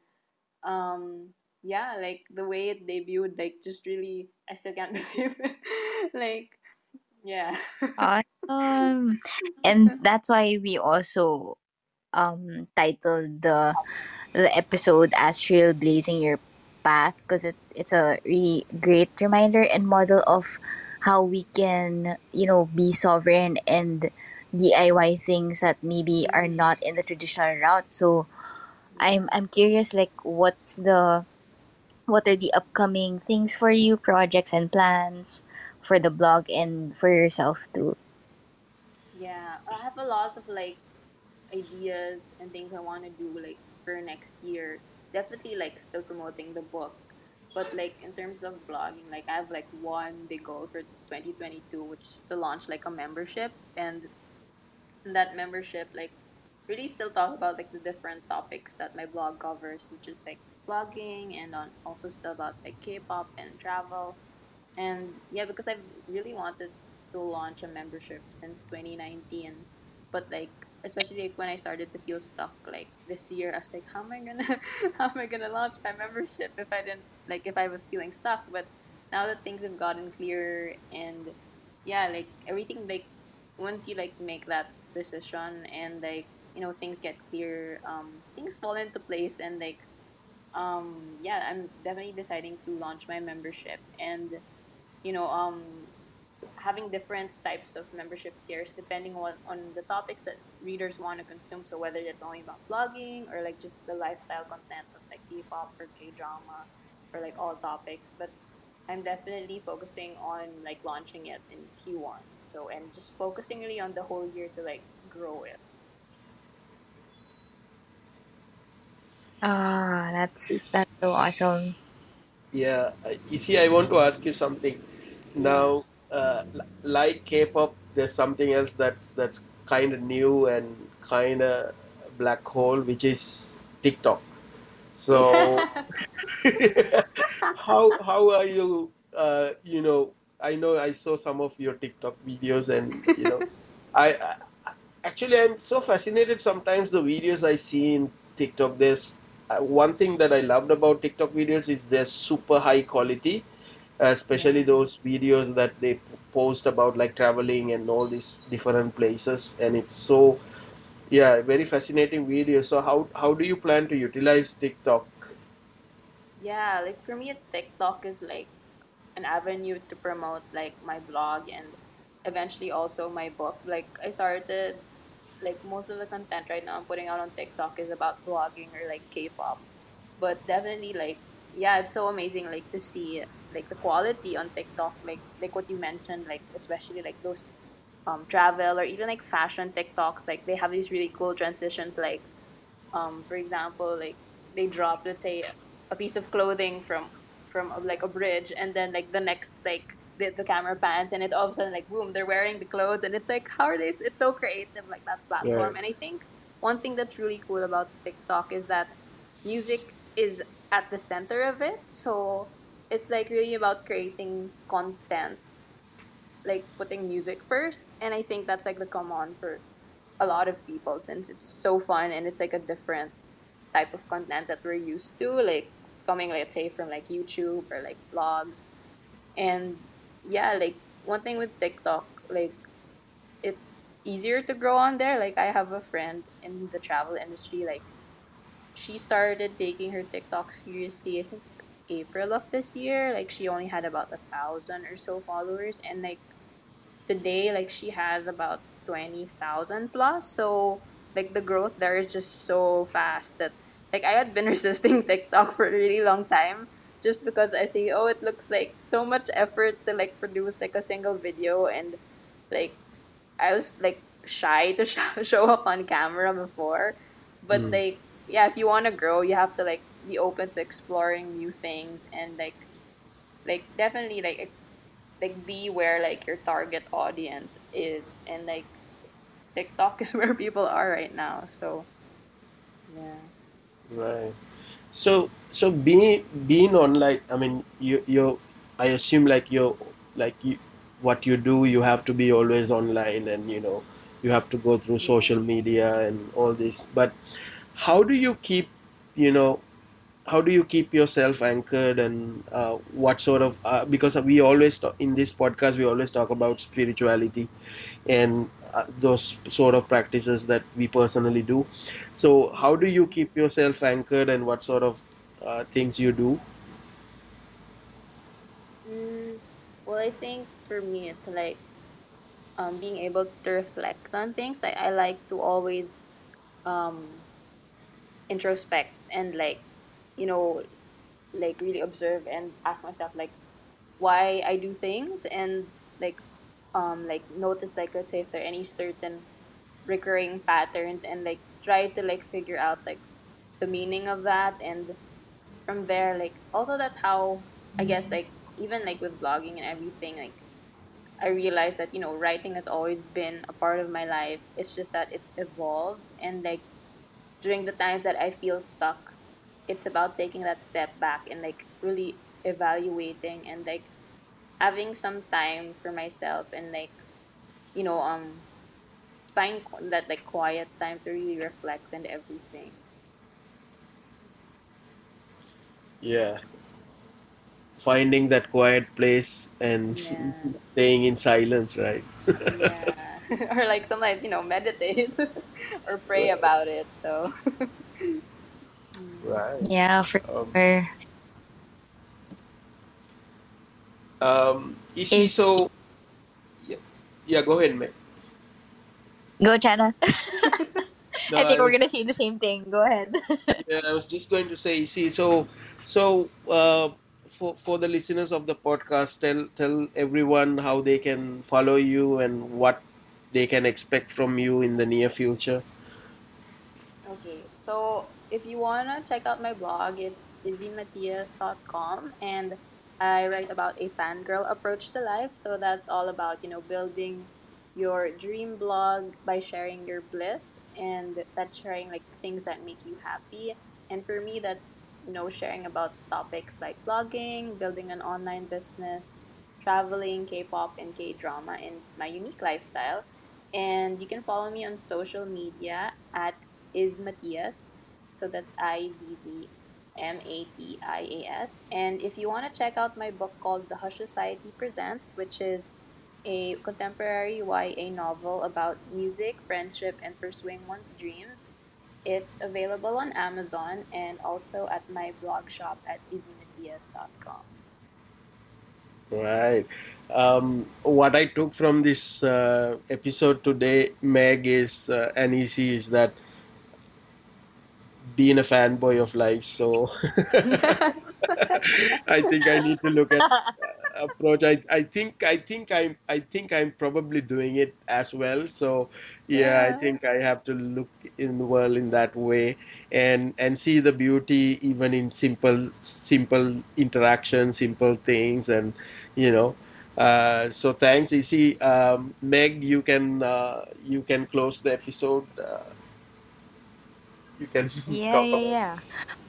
um yeah, like the way it debuted, like just really I still can't believe it. Like yeah. Awesome. And that's why we also um titled the the episode as Trailblazing Your Path, because it, it's a really great reminder and model of how we can, you know, be sovereign and D I Y things that maybe are Mm-hmm. not in the traditional route. So I'm Yeah. I'm curious, like what's the what are the upcoming things for you, projects and plans for the blog and for yourself too? Yeah, I have a lot of like ideas and things I want to do like for next year. Definitely like still promoting the book. But like in terms of blogging, like I have like one big goal for twenty twenty-two, which is to launch like a membership. And in that membership, like really still talk about like the different topics that my blog covers, which is like blogging and on also still about like K-pop and travel. And yeah, because I've really wanted to launch a membership since twenty nineteen, but like especially like when I started to feel stuck like this year, I was like, how am I gonna how am I gonna launch my membership if I didn't like if I was feeling stuck? But now that things have gotten clearer and yeah, like everything like once you like make that decision and like you know things get clear, um, things fall into place and like um yeah, I'm definitely deciding to launch my membership and you know um having different types of membership tiers depending on on the topics that readers want to consume, so whether it's only about blogging or like just the lifestyle content of like K-pop or K-drama or like all topics. But I'm definitely focusing on like launching it in Q one, so and just focusing really on the whole year to like grow it. Ah, that's that's so awesome. Yeah, I- you see, I want to ask you something. Yeah. Now, uh, li- like K-pop, there's something else that's that's kind of new and kind of black hole, which is TikTok. So, Yeah. how how are you? Uh, you know, I know I saw some of your TikTok videos, and you know, I, I actually I'm so fascinated sometimes the videos I see in TikTok. There's uh, one thing that I loved about TikTok videos is they're super high quality, especially Yeah. those videos that they p- post about like traveling and all these different places, and it's so yeah, very fascinating video. So how how do you plan to utilize TikTok? Yeah, like for me, TikTok is like an avenue to promote like my blog and eventually also my book. Like I started like most of the content right now I'm putting out on TikTok is about blogging or like K-pop. But definitely like yeah, it's so amazing like to see like the quality on TikTok, like like what you mentioned, like especially like those um travel or even like fashion TikToks, like they have these really cool transitions like um for example like they drop, let's say, a piece of clothing from from uh, like a bridge and then like the next like the, the camera pans and it's all of a sudden like boom they're wearing the clothes and it's like how are they it's so creative like that platform. Right. And I think one thing that's really cool about TikTok is that music is at the center of it, so it's like really about creating content, like putting music first. And I think that's like the common for a lot of people since it's so fun and it's like a different type of content that we're used to, like coming, let's say, from like YouTube or like blogs. And yeah, like one thing with TikTok, like it's easier to grow on there. Like I have a friend in the travel industry, like she started taking her TikTok seriously, I think April of this year. Like she only had about a thousand or so followers and like today like she has about twenty thousand plus, so like the growth there is just so fast that like I had been resisting TikTok for a really long time just because I see, oh, it looks like so much effort to like produce like a single video. And like I was like shy to sh- show up on camera before, but Mm. like yeah, if you want to grow you have to like be open to exploring new things and like like definitely like like be where like your target audience is. And like TikTok is where people are right now, so yeah. Right. So, so being being online, I mean, you you, I assume like you like you, what you do, you have to be always online, and you know, you have to go through Yeah. social media and all this. But how do you keep, you know, how do you keep yourself anchored, and uh, what sort of uh, because we always talk, in this podcast we always talk about spirituality and uh, those sort of practices that we personally do. So, how do you Mm. keep yourself anchored, and what sort of uh, things you do? Mm, well, I think for me it's like um being able to reflect on things. Like I like to always um introspect and like you know like really observe and ask myself like why I do things and like um like notice like let's say if there are any certain recurring patterns and like try to like figure out like the meaning of that. And from there like also that's how I guess like even like with blogging and everything, like I realized that, you know, writing has always been a part of my life. It's just that it's evolved. And like during the times that I feel stuck, it's about taking that step back and like really evaluating and like having some time for myself and like, you know, um, find qu- that like quiet time to really reflect and everything. Yeah, finding that quiet place and Yeah. staying in silence, right? Yeah. Or like sometimes, you know, meditate or pray Right. about it. So, mm. Right. Yeah, for Um, sure. um, you see, Is so yeah, yeah, go ahead, man. go China. No, I think I we're was gonna say the same thing. Go ahead. yeah, I was just going to say, see, so so uh, for for the listeners of the podcast, tell tell everyone how they can follow you and what they can expect from you in the near future. Okay, so if you wanna check out my blog, it's izzy matias dot com, and I write about a fangirl approach to life. So that's all about, you know, building your dream blog by sharing your bliss, and that's sharing like things that make you happy. And for me, that's, you know, sharing about topics like blogging, building an online business, traveling, K-pop, and K-drama, and my unique lifestyle. And you can follow me on social media at is Matthias. So that's I Z Z M A T I A S. And if you want to check out my book called The Hush Society Presents, which is a contemporary Y A novel about music, friendship, and pursuing one's dreams, it's available on Amazon and also at my blog shop at izzy matias dot com. Right. Um, what I took from this uh, episode today, Meg, is uh, and Easy, is that being a fanboy of life. So Yes. I think I need to look at uh, approach. I, I think I think I'm I think I'm probably doing it as well. So yeah, I Yeah. think I have to look in the world in that way and and see the beauty even in simple simple interactions, simple things, and you know. Uh, so thanks, Isi. Um, Meg, you can uh, you can close the episode. Uh, you can Yeah, talk yeah, about. yeah.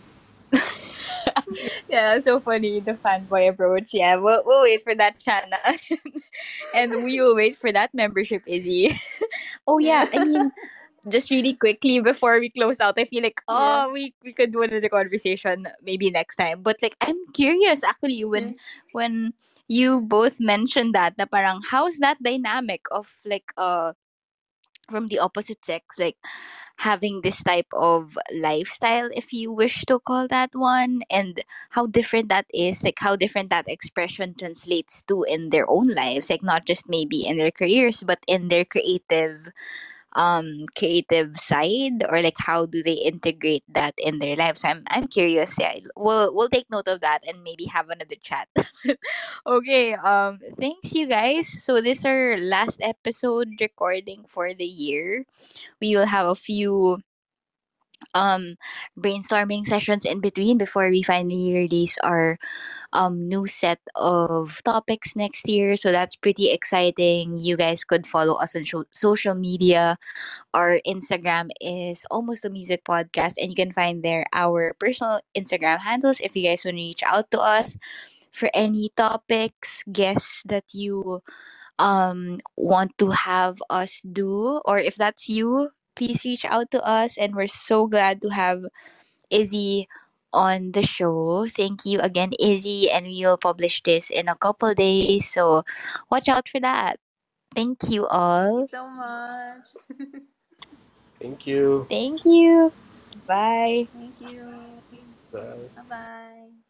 Yeah, so funny the fanboy approach. Yeah, we'll, we'll wait for that, Chana. And we will wait for that membership, Izzy. Oh Yeah. yeah, I mean, just really quickly before we close out, I feel like Yeah. oh we we could do another conversation maybe next time. But like I'm curious actually Yeah. when when you both mentioned that na parang how's that dynamic of like uh from the opposite sex like having this type of lifestyle if you wish to call that one, and how different that is, like how different that expression translates to in their own lives, like not just maybe in their careers but in their creative um creative side, or like how do they integrate that in their lives. i'm i'm curious. Yeah, we'll we'll take note of that and maybe have another chat. Okay, um thanks you guys. So this is our last episode recording for the year. We will have a few um brainstorming sessions in between before we finally release our um new set of topics next year, so that's pretty exciting. You guys could follow us on sho- social media. Our Instagram is Almost a Music Podcast, and you can find there our personal Instagram handles if you guys want to reach out to us for any topics, guests that you um want to have us do, or if that's you, please reach out to us. And we're so glad to have Izzy on the show. Thank you again, Izzy, and we will publish this in a couple days, so watch out for that. Thank you Thank you all. so much. Thank you. Thank you. Bye. Thank you. Bye. Bye bye.